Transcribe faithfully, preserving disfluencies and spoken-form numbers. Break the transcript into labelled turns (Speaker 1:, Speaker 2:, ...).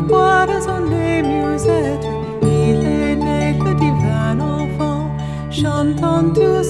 Speaker 1: quoi résonnent les musettes. Il est né le divin enfant, chantant tout